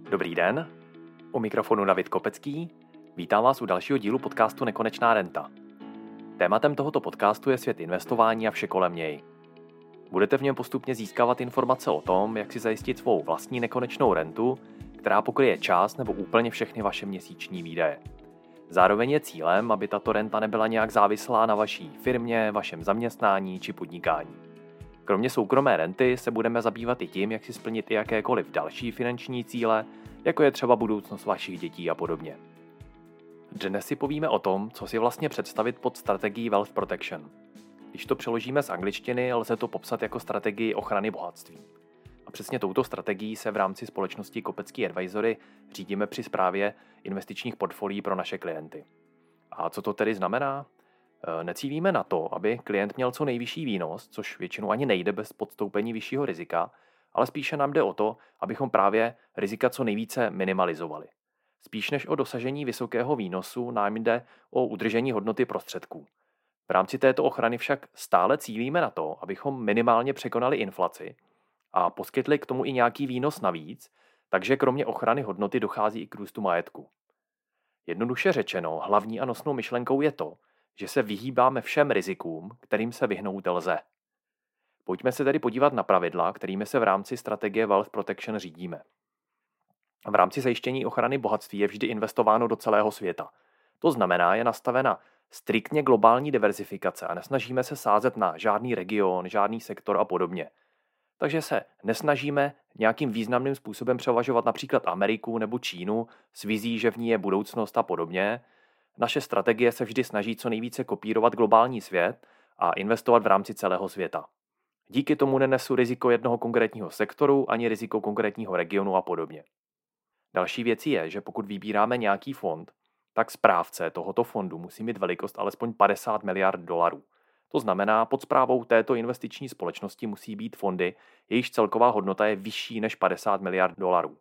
Dobrý den, u mikrofonu David Kopecký, vítám vás u dalšího dílu podcastu Nekonečná renta. Tématem tohoto podcastu je svět investování a vše kolem něj. Budete v něm postupně získávat informace o tom, jak si zajistit svou vlastní nekonečnou rentu, která pokryje část nebo úplně všechny vaše měsíční výdaje. Zároveň je cílem, aby tato renta nebyla nějak závislá na vaší firmě, vašem zaměstnání či podnikání. Kromě soukromé renty se budeme zabývat i tím, jak si splnit i jakékoliv další finanční cíle, jako je třeba budoucnost vašich dětí a podobně. Dnes si povíme o tom, co si vlastně představit pod strategií Wealth Protection. Když to přeložíme z angličtiny, lze to popsat jako strategii ochrany bohatství. A přesně touto strategií se v rámci společnosti Kopecký Advisory řídíme při správě investičních portfolií pro naše klienty. A co to tedy znamená? Necílíme na to, aby klient měl co nejvyšší výnos, což většinou ani nejde bez podstoupení vyššího rizika, ale spíše nám jde o to, abychom právě rizika co nejvíce minimalizovali. Spíš než o dosažení vysokého výnosu nám jde o udržení hodnoty prostředků. V rámci této ochrany však stále cílíme na to, abychom minimálně překonali inflaci a poskytli k tomu i nějaký výnos navíc, takže kromě ochrany hodnoty dochází i k růstu majetku. Jednoduše řečeno, hlavní a nosnou myšlenkou je to, že se vyhýbáme všem rizikům, kterým se vyhnout lze. Pojďme se tedy podívat na pravidla, kterými se v rámci strategie Wealth Protection řídíme. V rámci zajištění ochrany bohatství je vždy investováno do celého světa. To znamená, je nastavena striktně globální diverzifikace a nesnažíme se sázet na žádný region, žádný sektor a podobně. Takže se nesnažíme nějakým významným způsobem převažovat například Ameriku nebo Čínu s vizí, že v ní je budoucnost a podobně. Naše strategie se vždy snaží co nejvíce kopírovat globální svět a investovat v rámci celého světa. Díky tomu nenesu riziko jednoho konkrétního sektoru ani riziko konkrétního regionu a podobně. Další věcí je, že pokud vybíráme nějaký fond, tak správce tohoto fondu musí mít velikost alespoň 50 miliard dolarů. To znamená, pod správou této investiční společnosti musí být fondy, jejichž celková hodnota je vyšší než 50 miliard dolarů.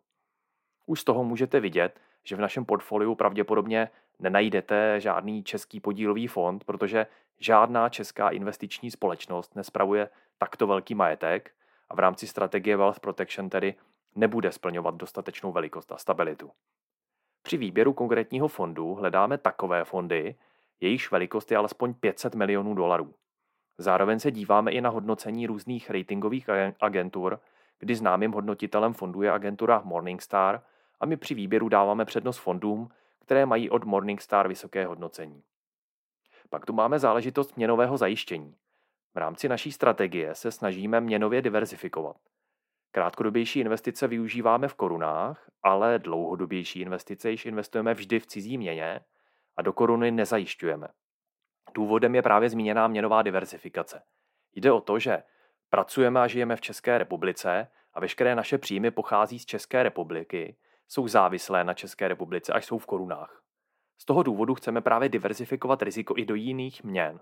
Už z toho můžete vidět, že v našem portfoliu pravděpodobně nenajdete žádný český podílový fond, protože žádná česká investiční společnost nespravuje takto velký majetek a v rámci strategie Wealth Protection tedy nebude splňovat dostatečnou velikost a stabilitu. Při výběru konkrétního fondu hledáme takové fondy, jejichž velikost je alespoň 500 milionů dolarů. Zároveň se díváme i na hodnocení různých ratingových agentur, kdy známým hodnotitelem fondu je agentura Morningstar a my při výběru dáváme přednost fondům, které mají od Morningstar vysoké hodnocení. Pak tu máme záležitost měnového zajištění. V rámci naší strategie se snažíme měnově diverzifikovat. Krátkodobější investice využíváme v korunách, ale dlouhodobější investice již investujeme vždy v cizí měně a do koruny nezajišťujeme. Důvodem je právě zmíněná měnová diverzifikace. Jde o to, že pracujeme a žijeme v České republice a veškeré naše příjmy pochází z České republiky, jsou závislé na České republice, až jsou v korunách. Z toho důvodu chceme právě diverzifikovat riziko i do jiných měn.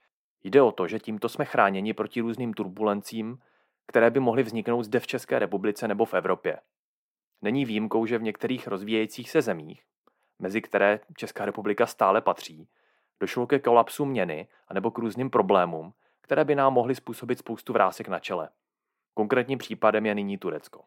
Jde o to, že tímto jsme chráněni proti různým turbulencím, které by mohly vzniknout zde v České republice nebo v Evropě. Není výjimkou, že v některých rozvíjejících se zemích, mezi které Česká republika stále patří, došlo ke kolapsu měny anebo k různým problémům, které by nám mohly způsobit spoustu vrásek na čele. Konkrétním případem je nyní Turecko.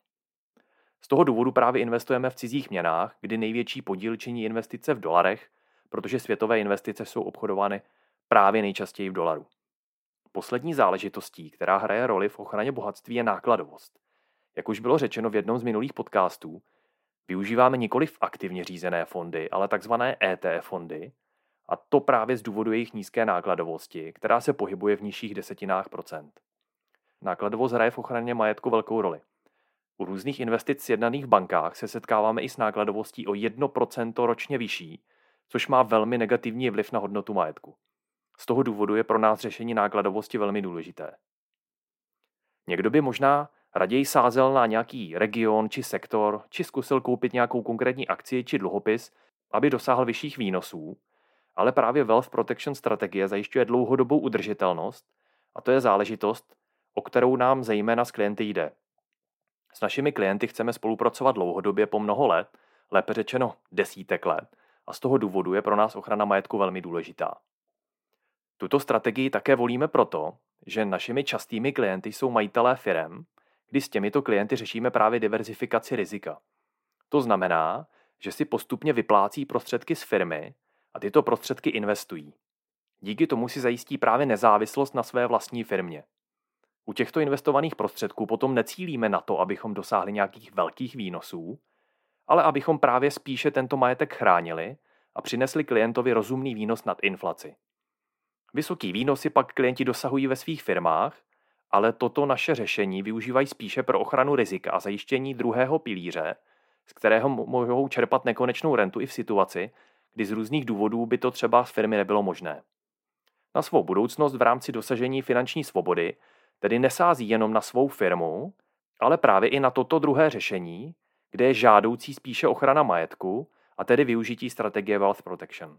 Z toho důvodu právě investujeme v cizích měnách, kdy největší podíl činí investice v dolarech, protože světové investice jsou obchodovány právě nejčastěji v dolaru. Poslední záležitostí, která hraje roli v ochraně bohatství, je nákladovost. Jak už bylo řečeno v jednom z minulých podcastů, využíváme nikoliv aktivně řízené fondy, ale takzvané ETF fondy, a to právě z důvodu jejich nízké nákladovosti, která se pohybuje v nižších desetinách procent. Nákladovost hraje v ochraně majetku velkou roli. U různých investic sjednaných v bankách se setkáváme i s nákladovostí o 1% ročně vyšší, což má velmi negativní vliv na hodnotu majetku. Z toho důvodu je pro nás řešení nákladovosti velmi důležité. Někdo by možná raději sázel na nějaký region či sektor, či zkusil koupit nějakou konkrétní akci či dluhopis, aby dosáhl vyšších výnosů, ale právě Wealth Protection strategie zajišťuje dlouhodobou udržitelnost a to je záležitost, o kterou nám zejména s klienty jde. S našimi klienty chceme spolupracovat dlouhodobě po mnoho let, lépe řečeno desítek let, a z toho důvodu je pro nás ochrana majetku velmi důležitá. Tuto strategii také volíme proto, že našimi častými klienty jsou majitelé firem, kdy s těmito klienty řešíme právě diverzifikaci rizika. To znamená, že si postupně vyplácí prostředky z firmy a tyto prostředky investují. Díky tomu si zajistí právě nezávislost na své vlastní firmě. U těchto investovaných prostředků potom necílíme na to, abychom dosáhli nějakých velkých výnosů, ale abychom právě spíše tento majetek chránili a přinesli klientovi rozumný výnos nad inflaci. Vysoký výnosy pak klienti dosahují ve svých firmách, ale toto naše řešení využívají spíše pro ochranu rizika a zajištění druhého pilíře, z kterého mohou čerpat nekonečnou rentu i v situaci, kdy z různých důvodů by to třeba z firmy nebylo možné. Na svou budoucnost v rámci dosažení finanční svobody tedy nesází jenom na svou firmu, ale právě i na toto druhé řešení, kde je žádoucí spíše ochrana majetku a tedy využití strategie Wealth Protection.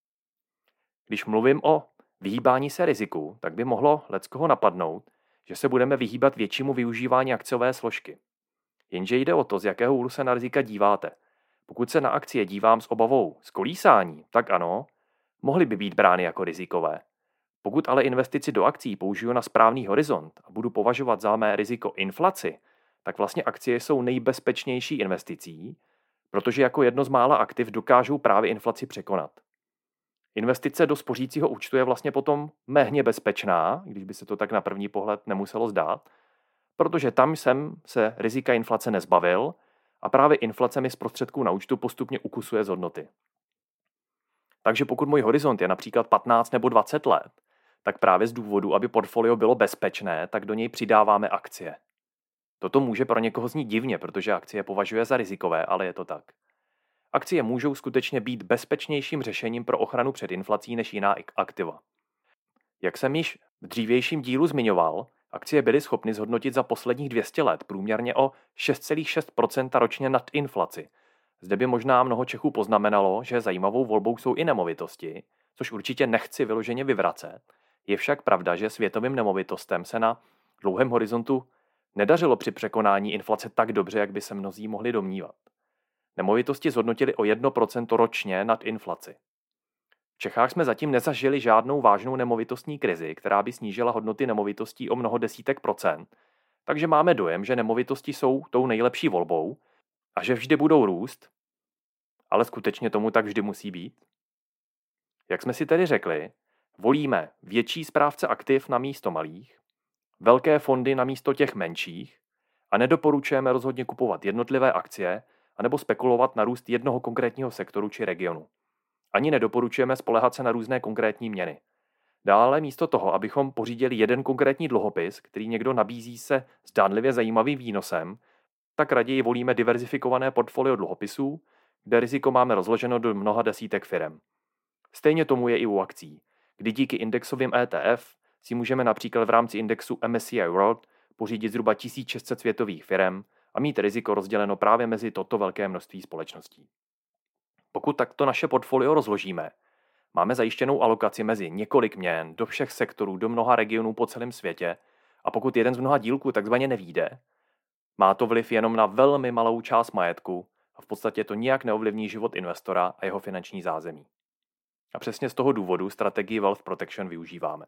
Když mluvím o vyhýbání se riziku, tak by mohlo leckoho napadnout, že se budeme vyhýbat většímu využívání akciové složky. Jenže jde o to, z jakého úhlu se na rizika díváte. Pokud se na akcie dívám s obavou z kolísání, tak ano, mohly by být brány jako rizikové. Pokud ale investici do akcí použiju na správný horizont a budu považovat za mé riziko inflaci, tak vlastně akcie jsou nejbezpečnější investicí, protože jako jedno z mála aktiv dokážou právě inflaci překonat. Investice do spořícího účtu je vlastně potom méně bezpečná, když by se to tak na první pohled nemuselo zdát, protože tam jsem se rizika inflace nezbavil a právě inflace mi z prostředků na účtu postupně ukusuje z hodnoty. Takže pokud můj horizont je například 15 nebo 20 let, tak právě z důvodu, aby portfolio bylo bezpečné, tak do něj přidáváme akcie. Toto může pro někoho znít divně, protože akcie považuje za rizikové, ale je to tak. Akcie můžou skutečně být bezpečnějším řešením pro ochranu před inflací než jiná aktiva. Jak jsem již v dřívějším dílu zmiňoval, akcie byly schopny zhodnotit za posledních 200 let průměrně o 6,6% ročně nad inflaci. Zde by možná mnoho Čechů poznamenalo, že zajímavou volbou jsou i nemovitosti, což určitě nechci vyloženě vyvracet. Je však pravda, že světovým nemovitostem se na dlouhém horizontu nedařilo při překonání inflace tak dobře, jak by se mnozí mohli domnívat. Nemovitosti zhodnotily o 1% ročně nad inflaci. V Čechách jsme zatím nezažili žádnou vážnou nemovitostní krizi, která by snížila hodnoty nemovitostí o mnoho desítek procent, takže máme dojem, že nemovitosti jsou tou nejlepší volbou a že vždy budou růst, ale skutečně tomu tak vždy musí být. Jak jsme si tedy řekli, volíme větší správce aktiv na místo malých, velké fondy na místo těch menších a nedoporučujeme rozhodně kupovat jednotlivé akcie anebo spekulovat na růst jednoho konkrétního sektoru či regionu. Ani nedoporučujeme spoléhat se na různé konkrétní měny. Dále místo toho, abychom pořídili jeden konkrétní dluhopis, který někdo nabízí se zdánlivě zajímavým výnosem, tak raději volíme diverzifikované portfolio dluhopisů, kde riziko máme rozloženo do mnoha desítek firem. Stejně tomu je i u akcí, kdy díky indexovým ETF si můžeme například v rámci indexu MSCI World pořídit zhruba 1600 světových firem a mít riziko rozděleno právě mezi toto velké množství společností. Pokud takto naše portfolio rozložíme, máme zajištěnou alokaci mezi několik měn do všech sektorů, do mnoha regionů po celém světě a pokud jeden z mnoha dílků takzvaně nevyjde, má to vliv jenom na velmi malou část majetku a v podstatě to nijak neovlivní život investora a jeho finanční zázemí. A přesně z toho důvodu strategii Wealth Protection využíváme.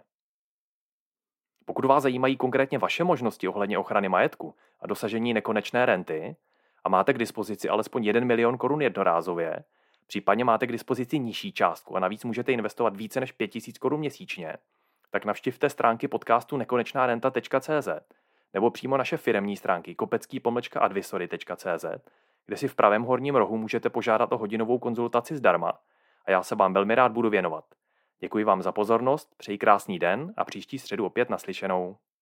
Pokud vás zajímají konkrétně vaše možnosti ohledně ochrany majetku a dosažení nekonečné renty a máte k dispozici alespoň 1 milion korun jednorázově, případně máte k dispozici nižší částku a navíc můžete investovat více než 5000 korun měsíčně, tak navštivte stránky podcastu nekonečnarenta.cz nebo přímo naše firemní stránky kopecký-advisory.cz, kde si v pravém horním rohu můžete požádat o hodinovou konzultaci zdarma a já se vám velmi rád budu věnovat. Děkuji vám za pozornost, přeji krásný den a příští středu opět naslyšenou.